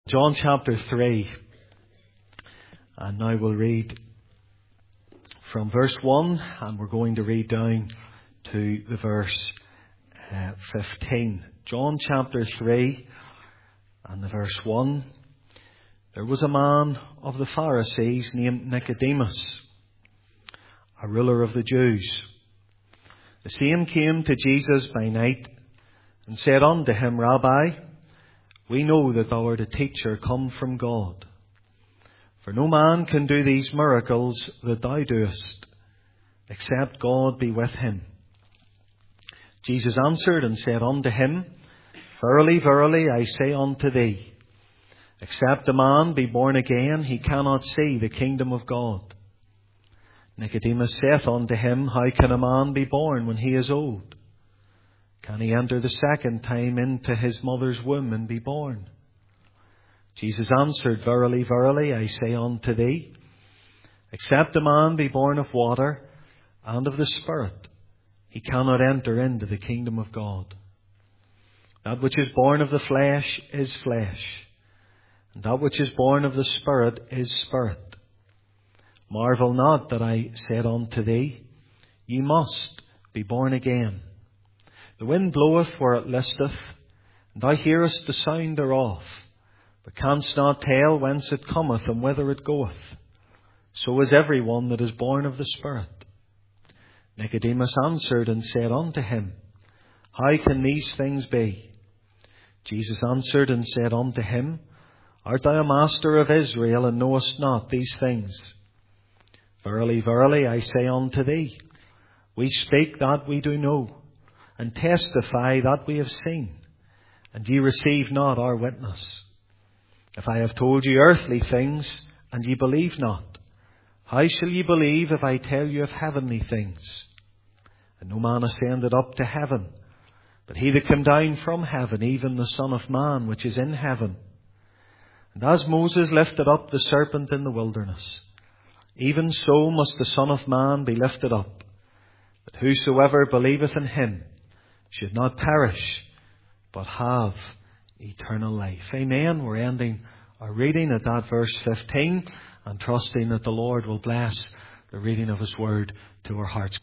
John chapter 3, and now we'll read from verse 1, and we're going to read down to the verse 15. John chapter 3 and the verse 1. There was a man of the Pharisees named Nicodemus, a ruler of the Jews. The same came to Jesus by night and said unto him, Rabbi, we know that thou art a teacher come from God. For no man can do these miracles that thou doest, except God be with him. Jesus answered and said unto him, Verily, verily, I say unto thee, except a man be born again, he cannot see the kingdom of God. Nicodemus saith unto him, How can a man be born when he is old? Can he enter the second time into his mother's womb and be born? Jesus answered, Verily, verily, I say unto thee, except a man be born of water and of the Spirit, he cannot enter into the kingdom of God. That which is born of the flesh is flesh, and that which is born of the Spirit is spirit. Marvel not that I said unto thee, Ye must be born again. The wind bloweth where it listeth, and thou hearest the sound thereof, but canst not tell whence it cometh and whither it goeth. So is every one that is born of the Spirit. Nicodemus answered and said unto him, How can these things be? Jesus answered and said unto him, Art thou a master of Israel, and knowest not these things? Verily, verily, I say unto thee, we speak that we do know, and testify that we have seen, and ye receive not our witness. If I have told you earthly things, and ye believe not, how shall ye believe if I tell you of heavenly things? And no man ascended up to heaven, but he that came down from heaven, even the Son of Man which is in heaven. And as Moses lifted up the serpent in the wilderness, even so must the Son of Man be lifted up, that whosoever believeth in him should not perish, but have eternal life. Amen. We're ending our reading at that verse 15 and trusting that the Lord will bless the reading of His Word to our hearts.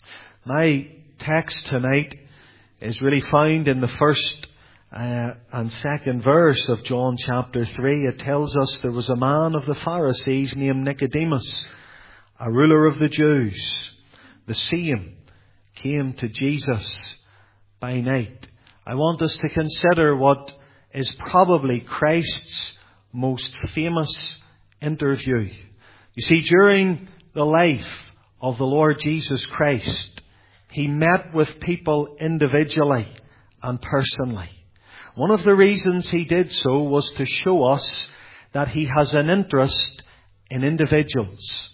My text tonight is really found in the first and second verse of John chapter 3. It tells us there was a man of the Pharisees named Nicodemus, a ruler of the Jews. The same came to Jesus by night. I want us to consider what is probably Christ's most famous interview. You see, during the life of the Lord Jesus Christ, He met with people individually and personally. One of the reasons He did so was to show us that He has an interest in individuals.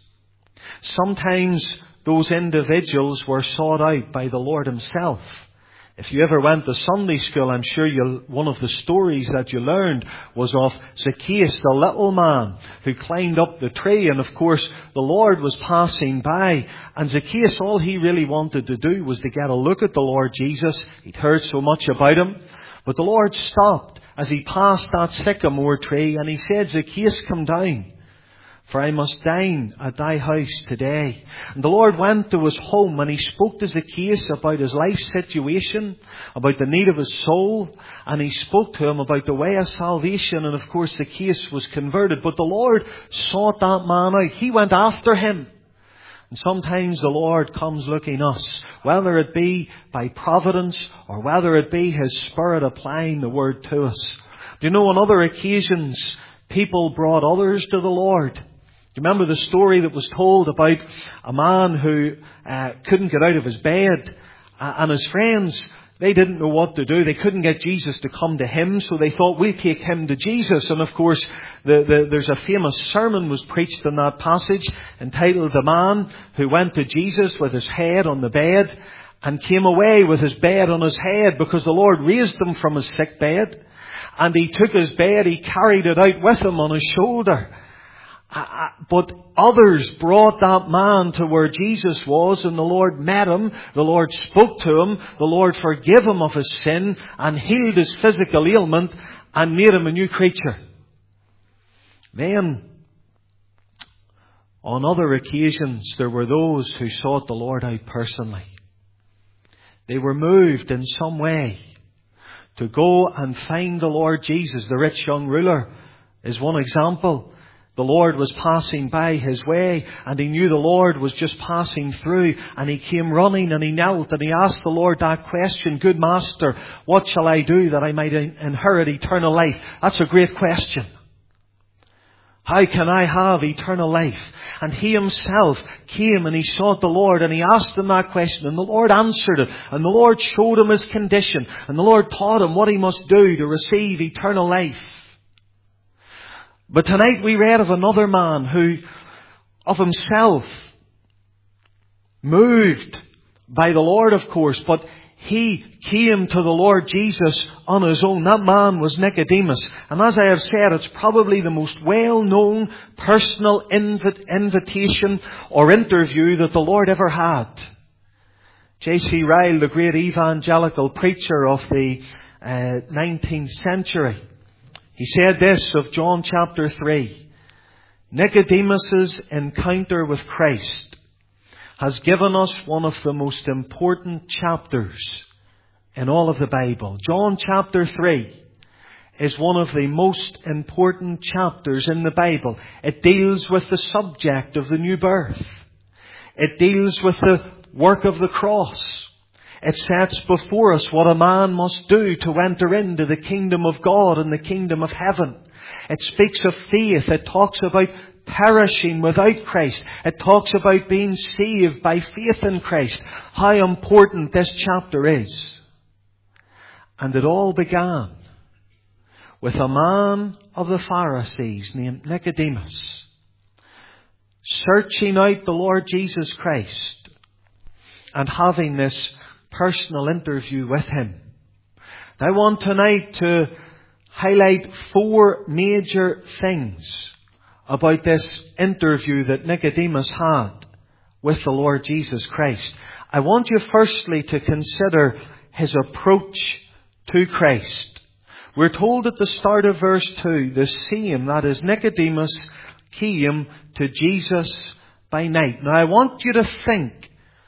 Sometimes those individuals were sought out by the Lord Himself. If you ever went to Sunday school, I'm sure one of the stories that you learned was of Zacchaeus, the little man who climbed up the tree. And of course, the Lord was passing by. And Zacchaeus, all he really wanted to do was to get a look at the Lord Jesus. He'd heard so much about Him. But the Lord stopped as He passed that sycamore tree, and He said, Zacchaeus, come down, for I must dine at thy house today. And the Lord went to his home, and He spoke to Zacchaeus about his life situation, about the need of his soul, and He spoke to him about the way of salvation. And of course Zacchaeus was converted. But the Lord sought that man out. He went after him. And sometimes the Lord comes looking us, whether it be by providence or whether it be His Spirit applying the Word to us. Do you know, on other occasions, people brought others to the Lord. Do you remember the story that was told about a man who couldn't get out of his bed, and his friends, they didn't know what to do. They couldn't get Jesus to come to him, so they thought, we'll take him to Jesus. And of course, there's a famous sermon was preached in that passage entitled The Man Who Went to Jesus with His Head on the Bed and Came Away with His Bed on His Head, because the Lord raised him from his sick bed. And He took his bed, He carried it out with Him on His shoulder. But others brought that man to where Jesus was, and the Lord met him, the Lord spoke to him, the Lord forgave him of his sin and healed his physical ailment and made him a new creature. Then, on other occasions, there were those who sought the Lord out personally. They were moved in some way to go and find the Lord Jesus. The rich young ruler is one example. The Lord was passing by his way, and he knew the Lord was just passing through, and he came running and he knelt and he asked the Lord that question, "Good Master, what shall I do that I might inherit eternal life?" That's a great question. How can I have eternal life? And he himself came and he sought the Lord and he asked him that question, and the Lord answered it, and the Lord showed him his condition, and the Lord taught him what he must do to receive eternal life. But tonight we read of another man who, of himself, moved by the Lord, of course, but he came to the Lord Jesus on his own. That man was Nicodemus. And as I have said, it's probably the most well-known personal invitation or interview that the Lord ever had. J.C. Ryle, the great evangelical preacher of the 19th century, he said this of John chapter 3. Nicodemus's encounter with Christ has given us one of the most important chapters in all of the Bible. John chapter 3 is one of the most important chapters in the Bible. It deals with the subject of the new birth. It deals with the work of the cross. It sets before us what a man must do to enter into the kingdom of God and the kingdom of heaven. It speaks of faith. It talks about perishing without Christ. It talks about being saved by faith in Christ. How important this chapter is. And it all began with a man of the Pharisees named Nicodemus, searching out the Lord Jesus Christ and having this personal interview with him. I want tonight to highlight 4 major things about this interview that Nicodemus had with the Lord Jesus Christ. I want you firstly to consider his approach to Christ. We're told at the start of verse 2, the same, that is Nicodemus, came to Jesus by night. Now I want you to think,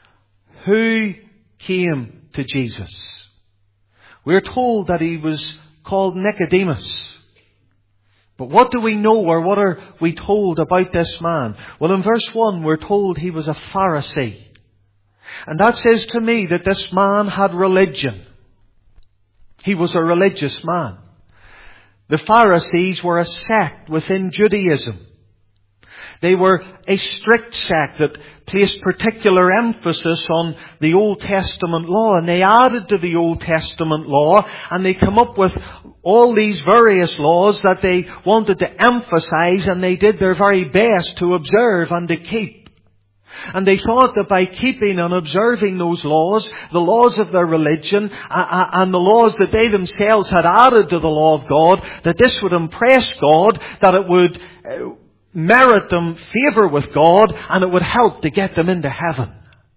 who came to Jesus? We're told that he was called Nicodemus. But what do we know, or what are we told about this man? Well, in verse 1 we're told he was a Pharisee. And that says to me that this man had religion. He was a religious man. The Pharisees were a sect within Judaism. They were a strict sect that placed particular emphasis on the Old Testament law. And they added to the Old Testament law, and they come up with all these various laws that they wanted to emphasize, and they did their very best to observe and to keep. And they thought that by keeping and observing those laws, the laws of their religion, and the laws that they themselves had added to the law of God, that this would impress God, that it would merit them favour with God, and it would help to get them into heaven.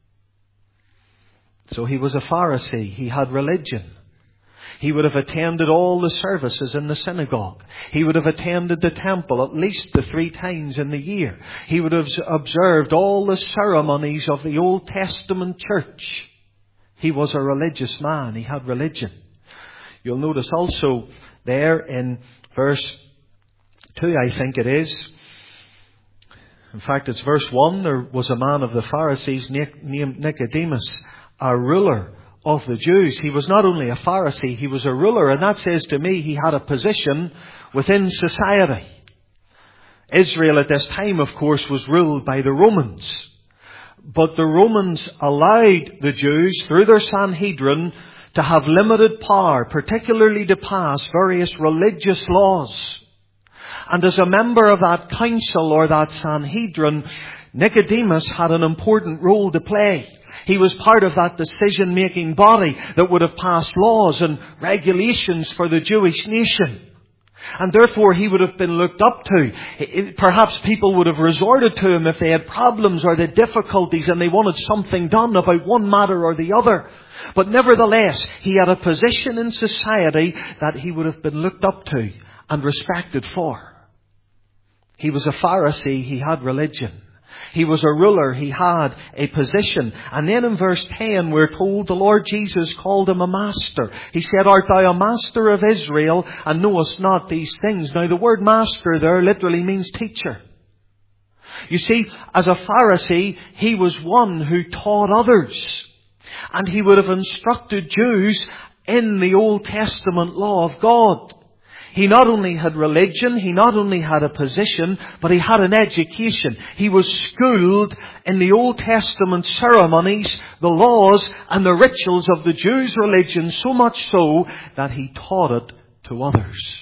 So he was a Pharisee. He had religion. He would have attended all the services in the synagogue. He would have attended the temple at least the 3 times in the year. He would have observed all the ceremonies of the Old Testament church. He was a religious man. He had religion. You'll notice also there in verse 2, I think it is. In fact, it's verse 1. There was a man of the Pharisees named Nicodemus, a ruler of the Jews. He was not only a Pharisee, he was a ruler. And that says to me he had a position within society. Israel at this time, of course, was ruled by the Romans. But the Romans allowed the Jews, through their Sanhedrin, to have limited power, particularly to pass various religious laws. And as a member of that council or that Sanhedrin, Nicodemus had an important role to play. He was part of that decision-making body that would have passed laws and regulations for the Jewish nation. And therefore he would have been looked up to. Perhaps people would have resorted to him if they had problems or the difficulties and they wanted something done about one matter or the other. But nevertheless, he had a position in society that he would have been looked up to and respected for. He was a Pharisee. He had religion. He was a ruler. He had a position. And then in verse 10 we're told the Lord Jesus called him a master. He said, "Art thou a master of Israel, and knowest not these things?" Now the word master there literally means teacher. You see, as a Pharisee, he was one who taught others. And he would have instructed Jews in the Old Testament law of God. He not only had religion, he not only had a position, but he had an education. He was schooled in the Old Testament ceremonies, the laws and the rituals of the Jews' religion, so much so that he taught it to others.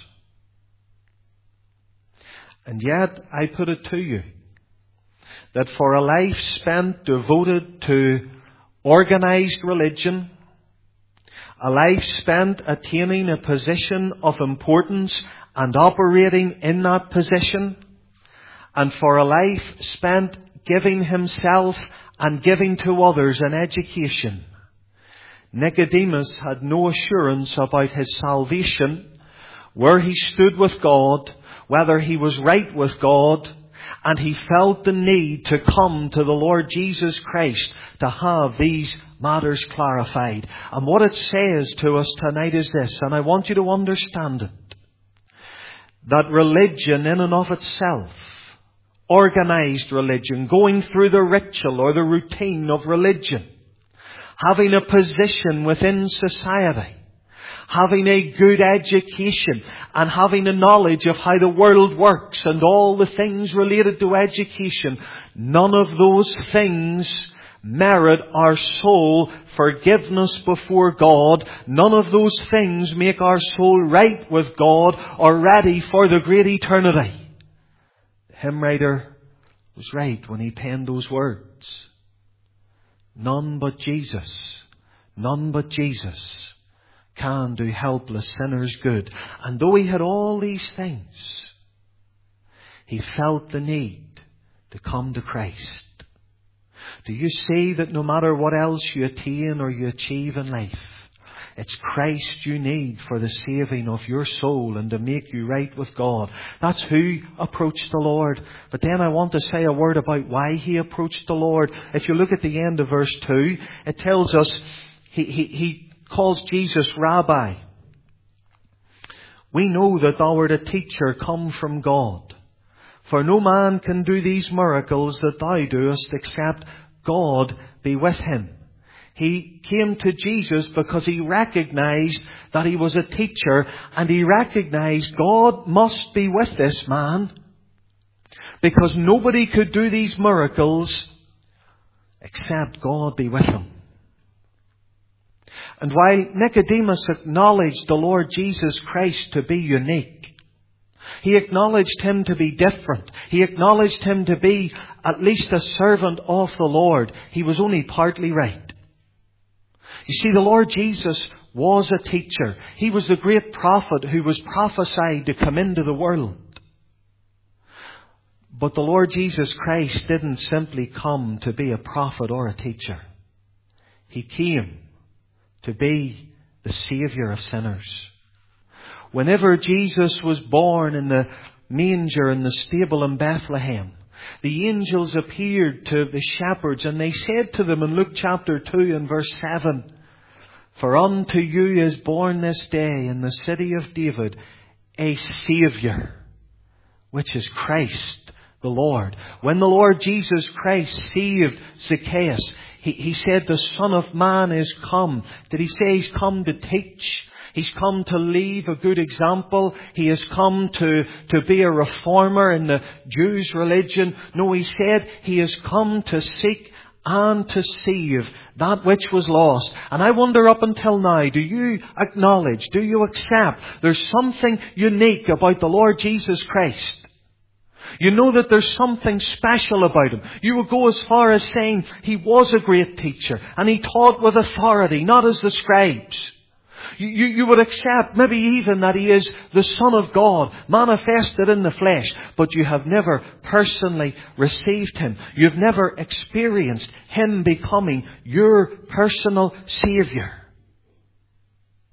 And yet, I put it to you, that for a life spent devoted to organized religion, a life spent attaining a position of importance and operating in that position, and for a life spent giving himself and giving to others an education, Nicodemus had no assurance about his salvation, where he stood with God, whether he was right with God, and he felt the need to come to the Lord Jesus Christ to have these matters clarified. And what it says to us tonight is this, and I want you to understand it, that religion in and of itself, organized religion, going through the ritual or the routine of religion, having a position within society, having a good education, and having a knowledge of how the world works and all the things related to education, none of those things merit our soul forgiveness before God. None of those things make our soul right with God or ready for the great eternity. The hymn writer was right when he penned those words. None but Jesus can do helpless sinners good. And though he had all these things, he felt the need to come to Christ. Do you see that no matter what else you attain or you achieve in life, it's Christ you need for the saving of your soul and to make you right with God? That's who approached the Lord. But then I want to say a word about why he approached the Lord. If you look at the end of verse 2, it tells us he calls Jesus Rabbi. We know that thou art a teacher come from God. For no man can do these miracles that thou doest except God be with him. He came to Jesus because he recognized that he was a teacher, and he recognized God must be with this man, because nobody could do these miracles except God be with him. And while Nicodemus acknowledged the Lord Jesus Christ to be unique, he acknowledged him to be different, he acknowledged him to be at least a servant of the Lord, he was only partly right. You see, the Lord Jesus was a teacher. He was the great prophet who was prophesied to come into the world. But the Lord Jesus Christ didn't simply come to be a prophet or a teacher. He came to be the Saviour of sinners. Whenever Jesus was born in the manger in the stable in Bethlehem, the angels appeared to the shepherds, and they said to them in Luke chapter 2 and verse 7, "For unto you is born this day in the city of David a Saviour, which is Christ the Lord." When the Lord Jesus Christ saved Zacchaeus, he said, "The Son of Man is come." Did he say he's come to teach? He's come to leave a good example. He has come to be a reformer in the Jews' religion. No, he said he has come to seek and to save that which was lost. And I wonder, up until now, do you acknowledge, do you accept there's something unique about the Lord Jesus Christ? You know that there's something special about him. You will go as far as saying he was a great teacher and he taught with authority, not as the scribes. You would accept maybe even that he is the Son of God, manifested in the flesh, but you have never personally received him. You've never experienced him becoming your personal Saviour.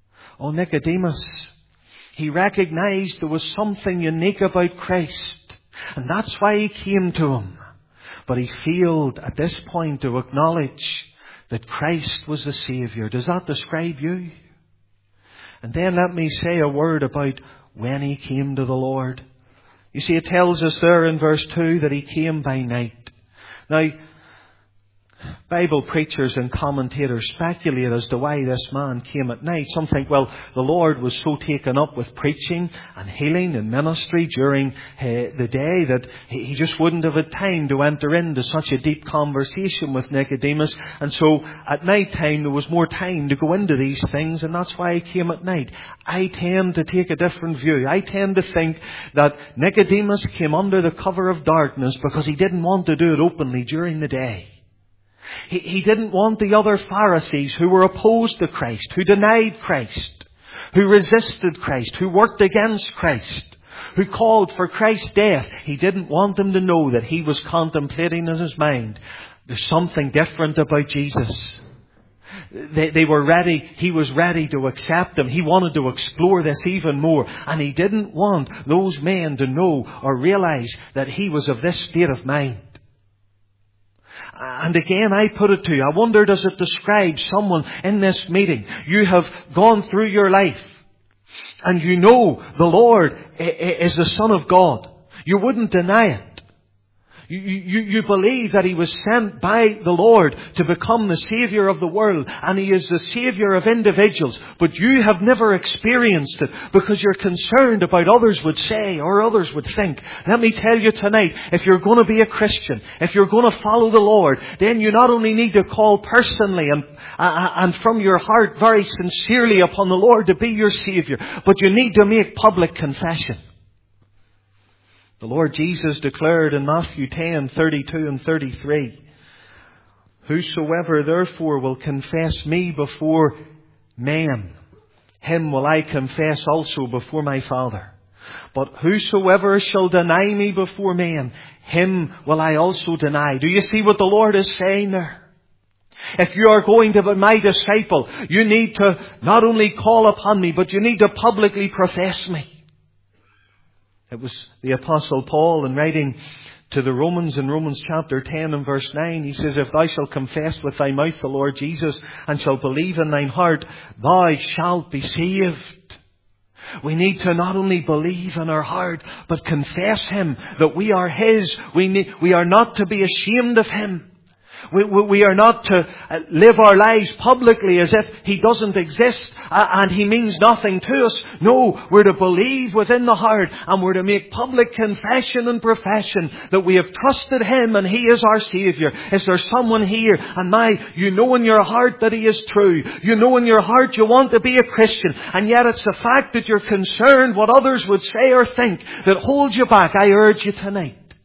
Nicodemus, he recognized there was something unique about Christ. And that's why he came to him. But he failed at this point to acknowledge that Christ was the Saviour. Does that describe you? And then let me say a word about when he came to the Lord. You see, it tells us there in verse 2 that he came by night. Now, Bible preachers and commentators speculate as to why this man came at night. Some think, well, the Lord was so taken up with preaching and healing and ministry during the day that he just wouldn't have had time to enter into such a deep conversation with Nicodemus. And so at night time there was more time to go into these things, and that's why he came at night. I tend to take a different view. I tend to think that Nicodemus came under the cover of darkness because he didn't want to do it openly during the day. He didn't want the other Pharisees who were opposed to Christ, who denied Christ, who resisted Christ, who worked against Christ, who called for Christ's death. He didn't want them to know that he was contemplating in his mind, there's something different about Jesus. They were ready. He was ready to accept them. He wanted to explore this even more. And he didn't want those men to know or realize that he was of this state of mind. And again, I put it to you, I wonder, does it describe someone in this meeting? You have gone through your life and you know the Lord is the Son of God. You wouldn't deny it. You believe that he was sent by the Lord to become the Saviour of the world, and he is the Saviour of individuals, but you have never experienced it because you're concerned about others would say or others would think. Let me tell you tonight, if you're going to be a Christian, if you're going to follow the Lord, then you not only need to call personally and from your heart very sincerely upon the Lord to be your Saviour, but you need to make public confession. The Lord Jesus declared in Matthew 10:32 and 33, "Whosoever therefore will confess me before men, him will I confess also before my Father. But whosoever shall deny me before men, him will I also deny." Do you see what the Lord is saying there? If you are going to be my disciple, you need to not only call upon me, but you need to publicly profess me. It was the Apostle Paul in writing to the Romans in Romans chapter 10 and verse 9. He says, "If thou shalt confess with thy mouth the Lord Jesus and shalt believe in thine heart, thou shalt be saved." We need to not only believe in our heart, but confess him, that we are his. We are not to be ashamed of him. We are not to live our lives publicly as if he doesn't exist and he means nothing to us. No, we're to believe within the heart and we're to make public confession and profession that we have trusted him and he is our Saviour. Is there someone here and you know in your heart that he is true? You know in your heart you want to be a Christian, and yet it's the fact that you're concerned what others would say or think that holds you back. I urge you tonight.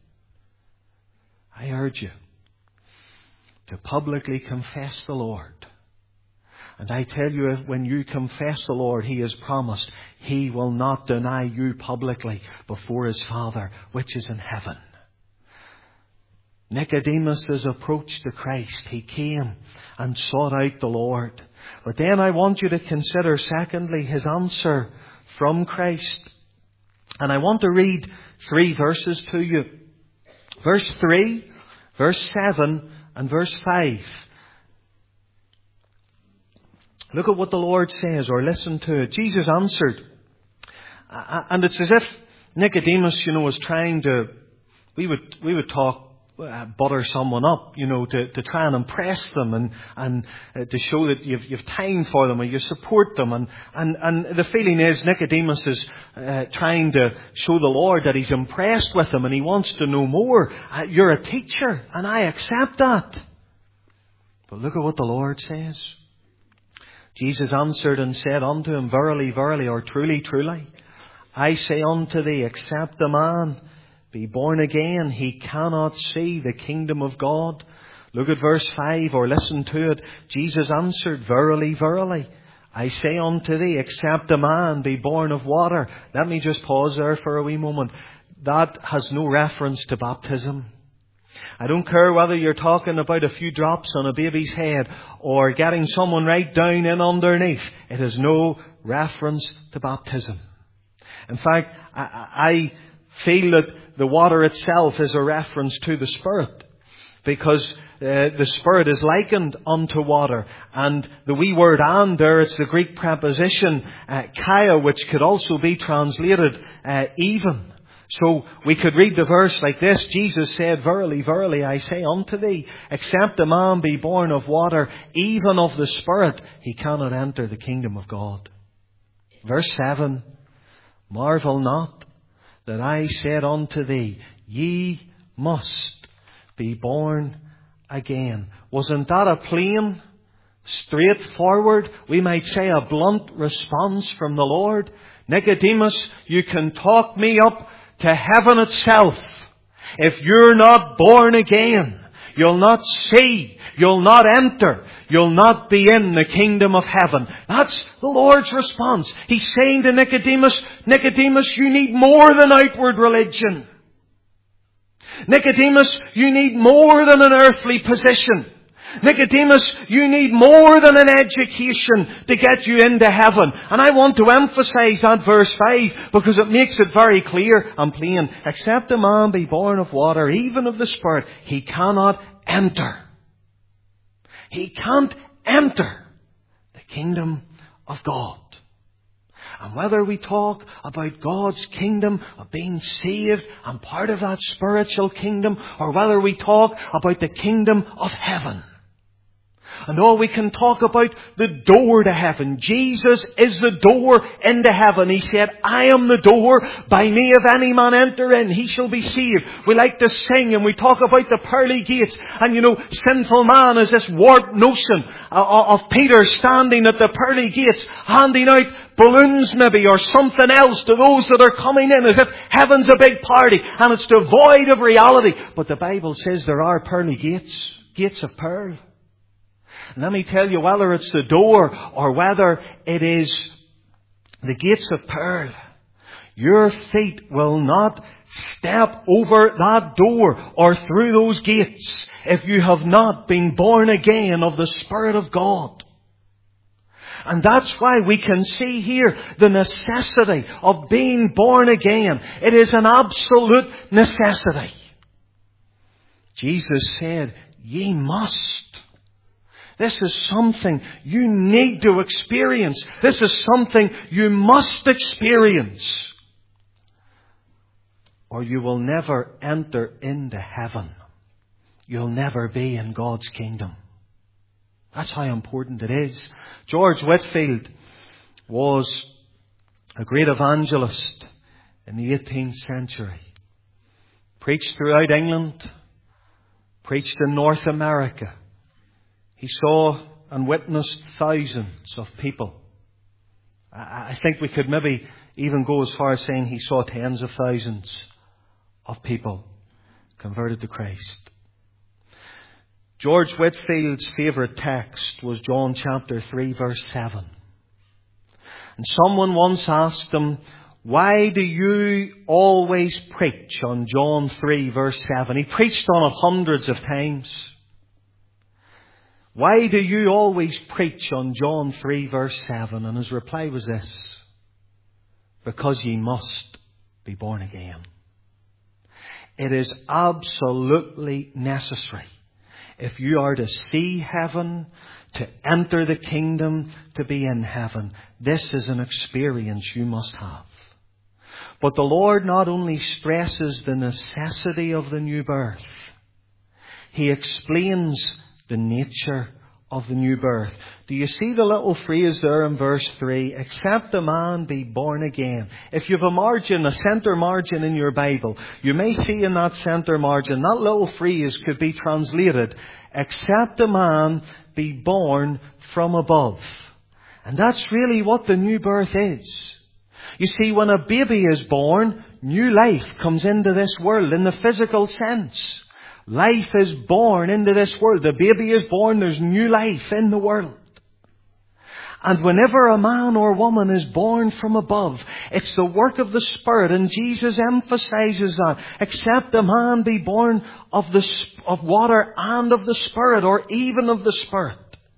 I urge you to publicly confess the Lord. And I tell you, when you confess the Lord, he has promised he will not deny you publicly before his Father, which is in heaven. Nicodemus' approach to Christ, he came and sought out the Lord. But then I want you to consider, secondly, his answer from Christ. And I want to read 3 verses to you. Verse 3, verse 7, and verse 5. Look at what the Lord says, or listen to it. Jesus answered. And it's as if Nicodemus, was trying to, we would talk, butter someone up, to try and impress them and to show that you've time for them or you support them. And the feeling is Nicodemus is trying to show the Lord that he's impressed with him and he wants to know more. You're a teacher and I accept that. But look at what the Lord says. Jesus answered and said unto him, "Verily, verily," or "Truly, truly, I say unto thee, except a man be born again, he cannot see the kingdom of God." Look at verse 5, or listen to it. Jesus answered, "Verily, verily, I say unto thee, except a man be born of water." Let me just pause there for a wee moment. That has no reference to baptism. I don't care whether you're talking about a few drops on a baby's head or getting someone right down in underneath. It has no reference to baptism. In fact, I feel that the water itself is a reference to the Spirit, because the Spirit is likened unto water. And the wee word "and" there, it's the Greek preposition "kaya," which could also be translated "even." So we could read the verse like this. Jesus said, "Verily, verily, I say unto thee, except a man be born of water, even of the Spirit, he cannot enter the kingdom of God." Verse 7, "Marvel not that I said unto thee, ye must be born again." Wasn't that a plain, straightforward, we might say a blunt response from the Lord? "Nicodemus, you can talk me up to heaven itself. If you're not born again, you'll not see, you'll not enter, you'll not be in the kingdom of heaven." That's the Lord's response. He's saying to Nicodemus, "Nicodemus, you need more than outward religion. Nicodemus, you need more than an earthly position. Nicodemus, you need more than an education to get you into heaven." And I want to emphasize that verse 5 because it makes it very clear and plain. "Except a man be born of water, even of the Spirit, he cannot enter." He can't enter the kingdom of God. And whether we talk about God's kingdom of being saved and part of that spiritual kingdom, or whether we talk about the kingdom of heaven, and all we can talk about the door to heaven. Jesus is the door into heaven. He said, "I am the door. By me if any man enter in, he shall be saved." We like to sing and we talk about the pearly gates. And sinful man is this warped notion of Peter standing at the pearly gates, handing out balloons maybe or something else to those that are coming in, as if heaven's a big party and it's devoid of reality. But the Bible says there are pearly gates, gates of pearl. And let me tell you, whether it's the door or whether it is the gates of pearl, your feet will not step over that door or through those gates if you have not been born again of the Spirit of God. And that's why we can see here the necessity of being born again. It is an absolute necessity. Jesus said, "Ye must." This is something you need to experience. This is something you must experience, or you will never enter into heaven. You'll never be in God's kingdom. That's how important it is. George Whitefield was a great evangelist in the 18th century. Preached throughout England. Preached in North America. He saw and witnessed thousands of people. I think we could maybe even go as far as saying he saw tens of thousands of people converted to Christ. George Whitefield's favourite text was John chapter 3 verse 7. And someone once asked him, "Why do you always preach on John 3 verse 7? He preached on it hundreds of times. "Why do you always preach on John 3 verse 7? And his reply was this: "Because ye must be born again." It is absolutely necessary if you are to see heaven, to enter the kingdom, to be in heaven. This is an experience you must have. But the Lord not only stresses the necessity of the new birth, He explains the nature of the new birth. Do you see the little phrase there in verse 3? "Except a man be born again." If you have a margin, a centre margin in your Bible, you may see in that centre margin, that little phrase could be translated, "Except a man be born from above." And that's really what the new birth is. You see, when a baby is born, new life comes into this world in the physical sense. Life is born into this world. The baby is born, there's new life in the world. And whenever a man or woman is born from above, it's the work of the Spirit. And Jesus emphasizes that. "Except a man be born of water and of the Spirit," or even of the Spirit.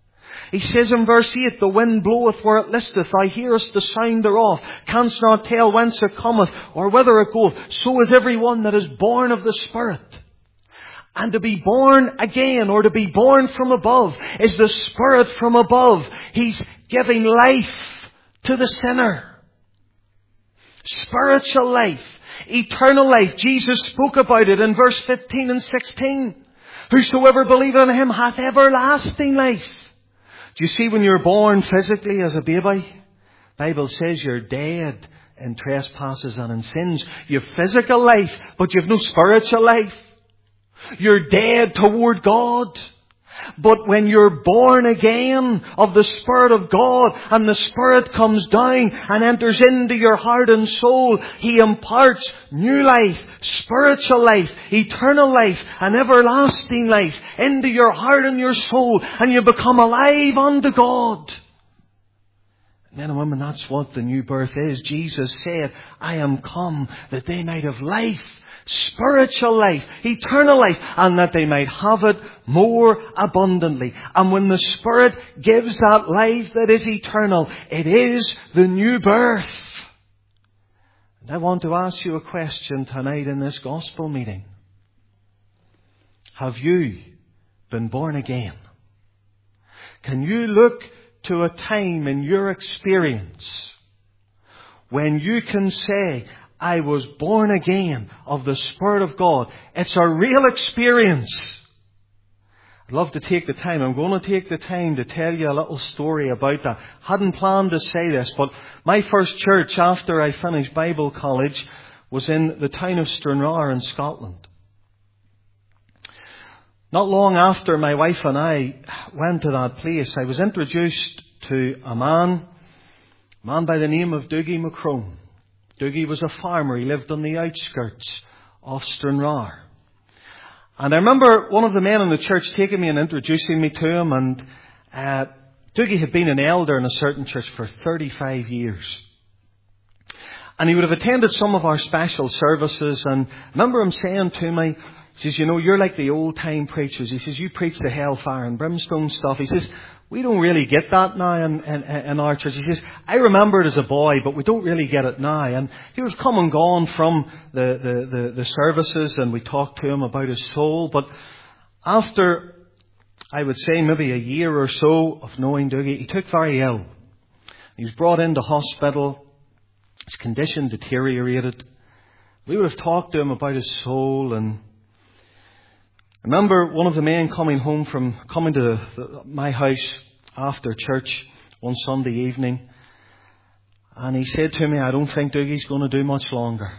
He says in verse 8, the wind bloweth where it listeth, thou hearest the sound thereof, canst not tell whence it cometh, or whither it goeth. So is every one that is born of the Spirit. And to be born again, or to be born from above, is the Spirit from above. He's giving life to the sinner. Spiritual life, eternal life. Jesus spoke about it in verse 15 and 16. Whosoever believeth in Him hath everlasting life. Do you see, when you're born physically as a baby, the Bible says you're dead in trespasses and in sins. You have physical life, but you have no spiritual life. You're dead toward God. But when you're born again of the Spirit of God, and the Spirit comes down and enters into your heart and soul, He imparts new life, spiritual life, eternal life, and everlasting life into your heart and your soul, and you become alive unto God. Men and women, that's what the new birth is. Jesus said, I am come that they might have life, spiritual life, eternal life, and that they might have it more abundantly. And when the Spirit gives that life that is eternal, it is the new birth. And I want to ask you a question tonight in this gospel meeting. Have you been born again? Can you look to a time in your experience when you can say, I was born again of the Spirit of God? It's a real experience. I'd love to take the time. I'm going to take the time to tell you a little story about that. Hadn't planned to say this, but my first church after I finished Bible college was in the town of Stranraer in Scotland. Not long after my wife and I went to that place, I was introduced to a man by the name of Dougie McCrone. Dougie was a farmer. He lived on the outskirts of Stranraer. And I remember one of the men in the church taking me and introducing me to him. And Dougie had been an elder in a certain church for 35 years. And he would have attended some of our special services. And I remember him saying to me, he says, you know, you're like the old time preachers. He says, you preach the hellfire and brimstone stuff. He says, we don't really get that now in our church. He says, I remember it as a boy, but we don't really get it now. And he was come and gone from the services, and we talked to him about his soul. But after, I would say, maybe a year or so of knowing Dougie, he took very ill. He was brought into hospital. His condition deteriorated. We would have talked to him about his soul. And I remember one of the men coming to my house after church one Sunday evening, and he said to me, I don't think Dougie's going to do much longer.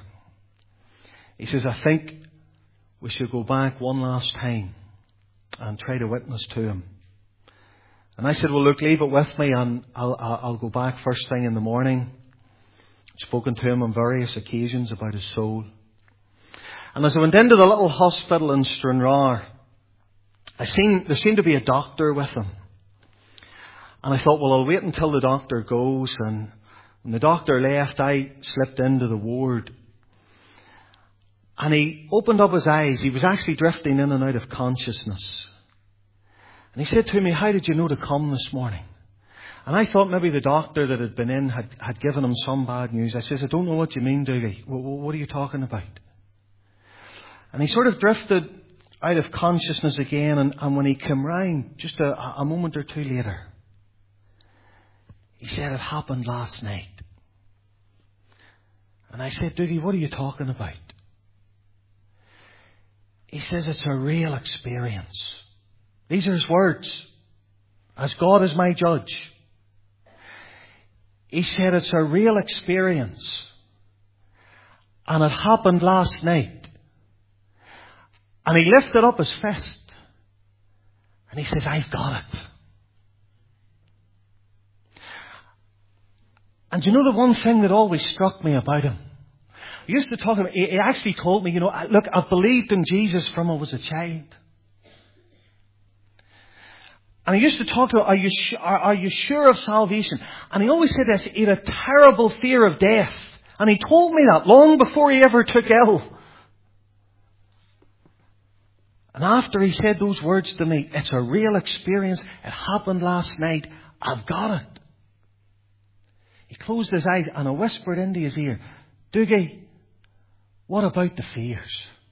He says, I think we should go back one last time and try to witness to him. And I said, well, look, leave it with me, and I'll go back first thing in the morning. I've spoken to him on various occasions about his soul. And as I went into the little hospital in Stranraer, there seemed to be a doctor with him. And I thought, well, I'll wait until the doctor goes. And when the doctor left, I slipped into the ward. And he opened up his eyes. He was actually drifting in and out of consciousness. And he said to me, how did you know to come this morning? And I thought maybe the doctor that had been in had given him some bad news. I says, I don't know what you mean, Dougie. What are you talking about? And he sort of drifted out of consciousness again. And when he came round, just a moment or two later, he said, it happened last night. And I said, Dougie, what are you talking about? He says, it's a real experience. These are his words. As God is my judge. He said, it's a real experience. And it happened last night. And he lifted up his fist. And he says, I've got it. And you know the one thing that always struck me about him? He used to talk to me, he actually told me, look, I've believed in Jesus from I was a child. And he used to talk to me, are you sure of salvation? And he always said this, he had a terrible fear of death. And he told me that long before he ever took ill. And after he said those words to me, it's a real experience. It happened last night. I've got it. He closed his eyes and I whispered into his ear, Dougie, what about the fears?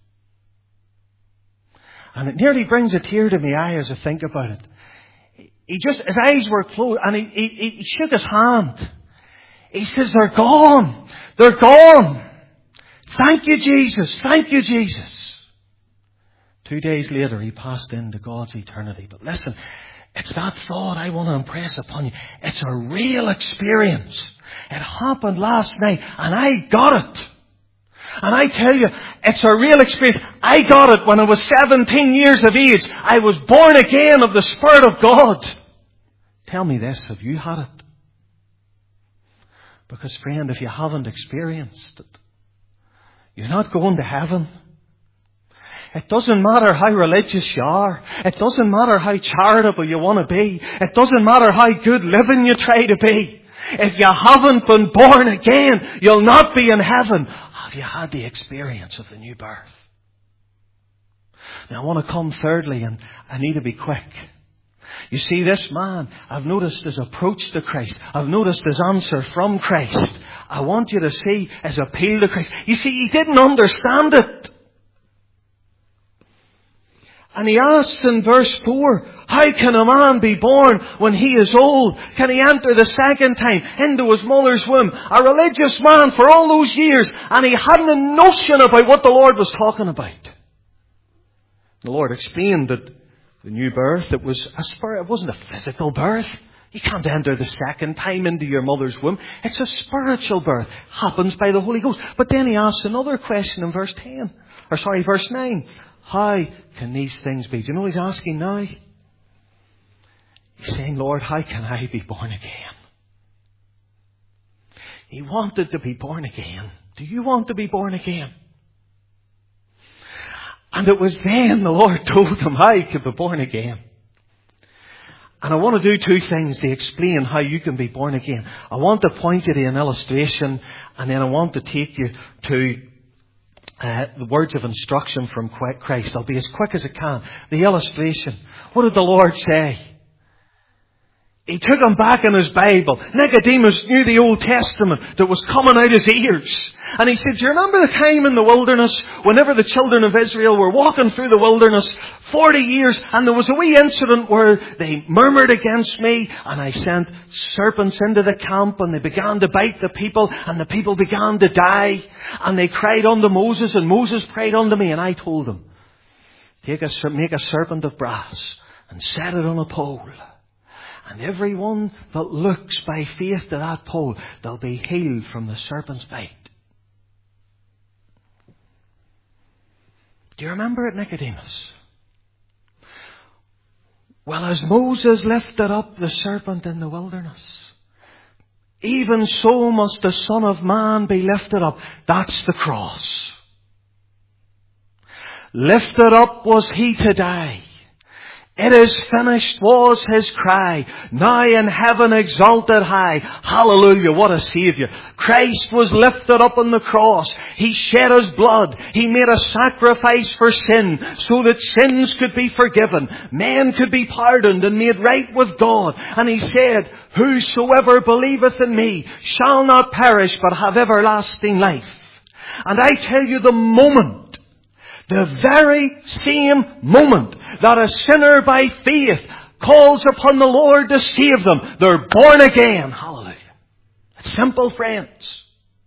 And it nearly brings a tear to my eye as I think about it. His eyes were closed and he shook his hand. He says, they're gone. They're gone. Thank you, Jesus. Thank you, Jesus. 2 days later, he passed into God's eternity. But listen, it's that thought I want to impress upon you. It's a real experience. It happened last night and I got it. And I tell you, it's a real experience. I got it when I was 17 years of age. I was born again of the Spirit of God. Tell me this, have you had it? Because friend, if you haven't experienced it, you're not going to heaven. It doesn't matter how religious you are. It doesn't matter how charitable you want to be. It doesn't matter how good living you try to be. If you haven't been born again, you'll not be in heaven. Have you had the experience of the new birth? Now I want to come thirdly, and I need to be quick. You see, this man, I've noticed his approach to Christ. I've noticed his answer from Christ. I want you to see his appeal to Christ. You see, he didn't understand it. And he asks in verse 4, how can a man be born when he is old? Can he enter the second time into his mother's womb? A religious man for all those years, and he hadn't a notion about what the Lord was talking about. The Lord explained that the new birth, it was a spirit, it wasn't a physical birth. You can't enter the second time into your mother's womb. It's a spiritual birth. Happens by the Holy Ghost. But then he asks another question in verse 9. How can these things be? Do you know what he's asking now? He's saying, Lord, how can I be born again? He wanted to be born again. Do you want to be born again? And it was then the Lord told him how he could be born again. And I want to do two things to explain how you can be born again. I want to point you to an illustration, and then I want to take you to the words of instruction from Christ. I'll be as quick as I can. The illustration. What did the Lord say? He took him back in his Bible. Nicodemus knew the Old Testament that was coming out his ears. And he said, do you remember the time in the wilderness, whenever the children of Israel were walking through the wilderness 40 years, and there was a wee incident where they murmured against me, and I sent serpents into the camp, and they began to bite the people, and the people began to die, and they cried unto Moses, and Moses prayed unto me, and I told them, make a serpent of brass, and set it on a pole. And everyone that looks by faith to that pole, they'll be healed from the serpent's bite. Do you remember it, Nicodemus? Well, as Moses lifted up the serpent in the wilderness, even so must the Son of Man be lifted up. That's the cross. Lifted up was he to die. It is finished was his cry. Now in heaven exalted high. Hallelujah, what a Saviour. Christ was lifted up on the cross. He shed his blood. He made a sacrifice for sin so that sins could be forgiven. Men could be pardoned and made right with God. And he said, whosoever believeth in me shall not perish but have everlasting life. And I tell you, the very same moment that a sinner by faith calls upon the Lord to save them, they're born again. Hallelujah. It's simple, friends.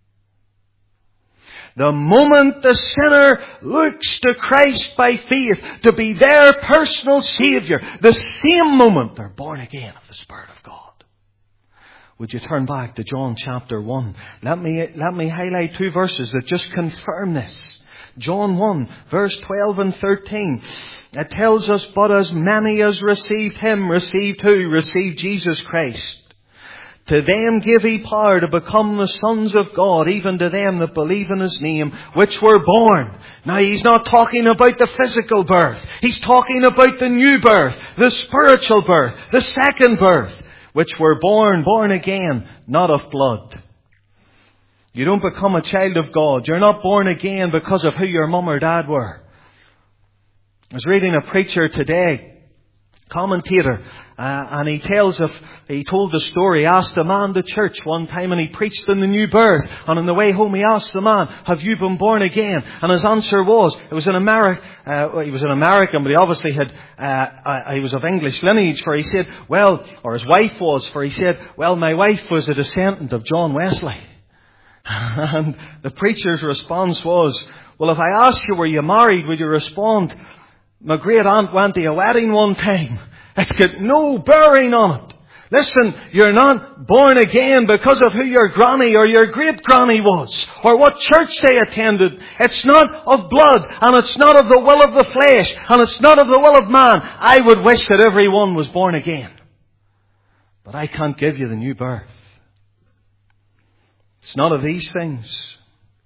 The moment the sinner looks to Christ by faith to be their personal Saviour, the same moment they're born again of the Spirit of God. Would you turn back to John chapter 1? Let me highlight two verses that just confirm this. John 1, verse 12 and 13. It tells us, but as many as received him, received who? Received Jesus Christ. To them give he power to become the sons of God, even to them that believe in his name, which were born. Now he's not talking about the physical birth. He's talking about the new birth, the spiritual birth, the second birth, which were born again, not of blood. You don't become a child of God. You're not born again because of who your mum or dad were. I was reading a preacher today, commentator, and he told the story, asked a man to church one time, and he preached on the new birth, and on the way home he asked the man, have you been born again? And his answer was, he was an American, but he obviously he was of English lineage, for he said, or his wife was, for he said, my wife was a descendant of John Wesley. And the preacher's response was, if I asked you, were you married, would you respond, my great aunt went to a wedding one time. It's got no bearing on it. Listen, you're not born again because of who your granny or your great granny was, or what church they attended. It's not of blood, and it's not of the will of the flesh, and it's not of the will of man. I would wish that everyone was born again, but I can't give you the new birth. It's not of these things.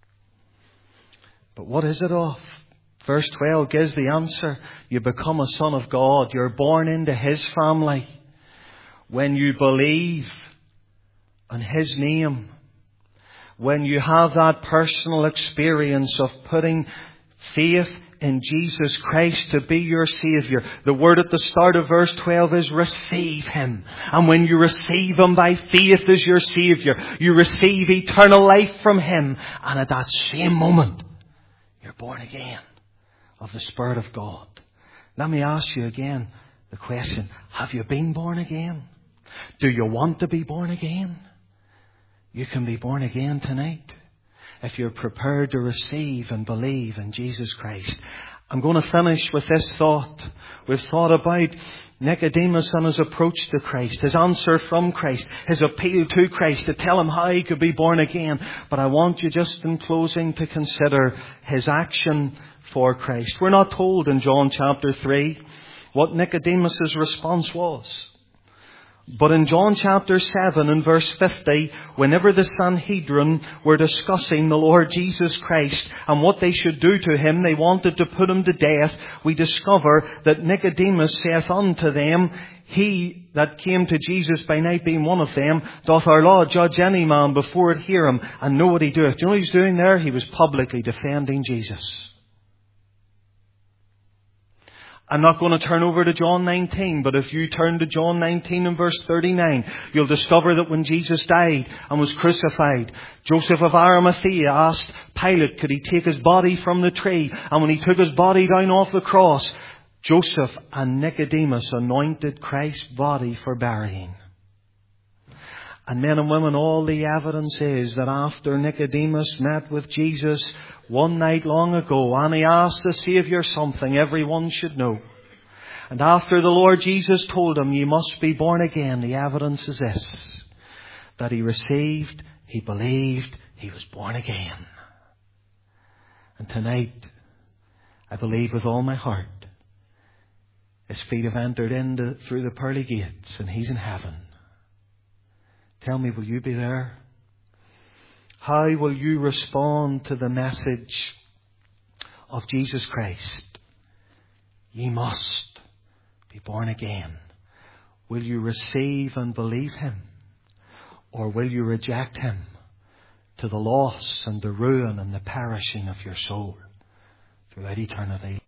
But what is it of? Verse 12 gives the answer. You become a son of God. You're born into His family when you believe in His name. When you have that personal experience of putting faith in Jesus Christ to be your Saviour. The word at the start of verse 12 is receive Him. And when you receive Him by faith as your Saviour, you receive eternal life from Him. And at that same moment, you're born again of the Spirit of God. Let me ask you again the question, have you been born again? Do you want to be born again? You can be born again tonight if you're prepared to receive and believe in Jesus Christ. I'm going to finish with this thought. We've thought about Nicodemus and his approach to Christ, his answer from Christ, his appeal to Christ to tell him how he could be born again. But I want you just in closing to consider his action for Christ. We're not told in John chapter 3 what Nicodemus' response was. But in John chapter 7 and verse 50, whenever the Sanhedrin were discussing the Lord Jesus Christ and what they should do to Him, they wanted to put Him to death, we discover that Nicodemus saith unto them, he that came to Jesus by night being one of them, doth our law judge any man before it hear him, and know what he doeth? Do you know what he's doing there? He was publicly defending Jesus. I'm not going to turn over to John 19, but if you turn to John 19 and verse 39, you'll discover that when Jesus died and was crucified, Joseph of Arimathea asked Pilate, could he take his body from the tree? And when he took his body down off the cross, Joseph and Nicodemus anointed Christ's body for burying. And men and women, all the evidence is that after Nicodemus met with Jesus one night long ago, and he asked the Saviour something everyone should know. And after the Lord Jesus told him, you must be born again, the evidence is this, that he received, he believed, he was born again. And tonight, I believe with all my heart, his feet have entered through the pearly gates, and he's in heaven. Tell me, will you be there? How will you respond to the message of Jesus Christ? Ye must be born again. Will you receive and believe Him? Or will you reject Him to the loss and the ruin and the perishing of your soul throughout eternity?